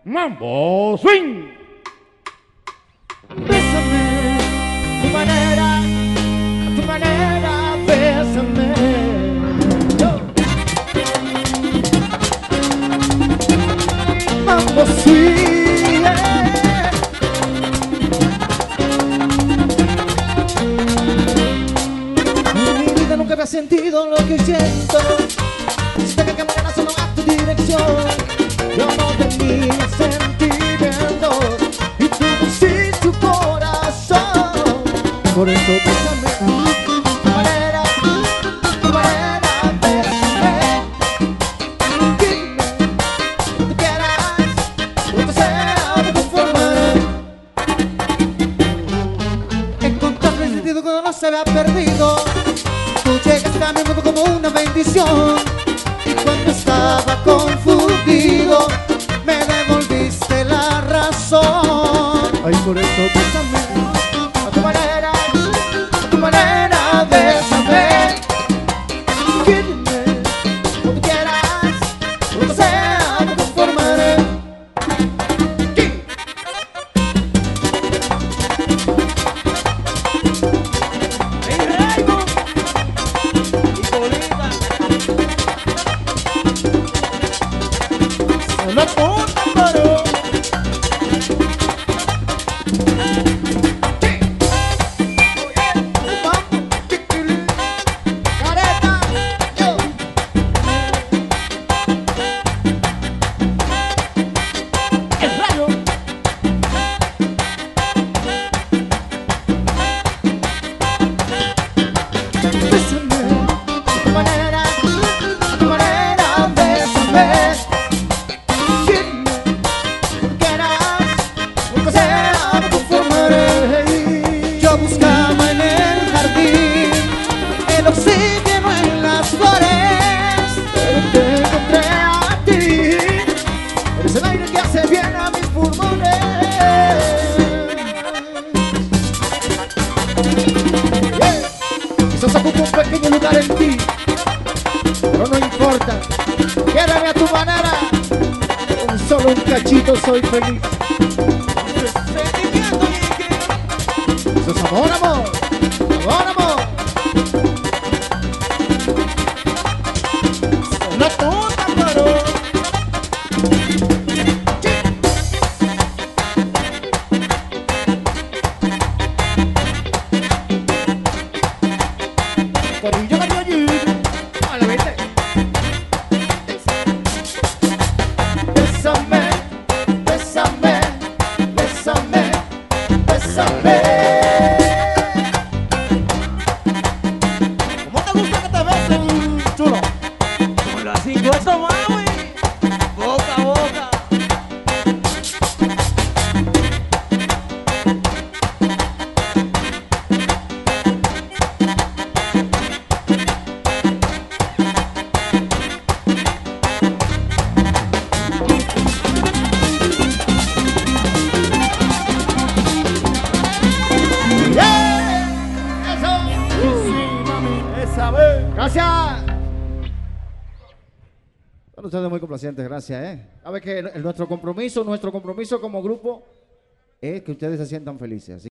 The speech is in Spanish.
Mambo Swing. Bésame, a tu manera, bésame. Yo. Mambo Swing. En mi vida nunca había sentido lo que siento. Desde que caminas solo a tu dirección. Yo no tenía sentimientos y tú pusiste tu corazón. Por eso bésame, tu manera, bésame. Dime, tú quieras, lo que sea, me conformaré. Encontrarle el sentido cuando no se había perdido. Tú llegaste a mi mundo como una bendición. Y cuando estaba confundido, me devolviste la razón. Ay, por eso bésame, a tu manera, bésame. Quíreme, como tú quieras, lo que sea, me conformaré. ¡Ey, Raymond! ¡Y Bolívar! La puta paró. Careta, yo. El rayo. Bésame, a tu manera, bésame. Yo buscaba en el jardín el oxígeno en las flores, pero te encontré a ti. Eres el aire que hace bien a mis pulmones. Quizás ocupo un pequeño lugar en ti, pero no importa. Quédame a tu manera. Con solo un cachito soy feliz. Eso es amor, amor, amor, amor. La puta paró. Corillo, corillo, hola, vete. Bésame, bésame, bésame, bésame. ¿Cómo te gusta que te besen, chulo? Como las 50, mami. Boca a boca. Gracias. Son ustedes muy complacientes, gracias. Sabe que nuestro compromiso como grupo es que ustedes se sientan felices. Así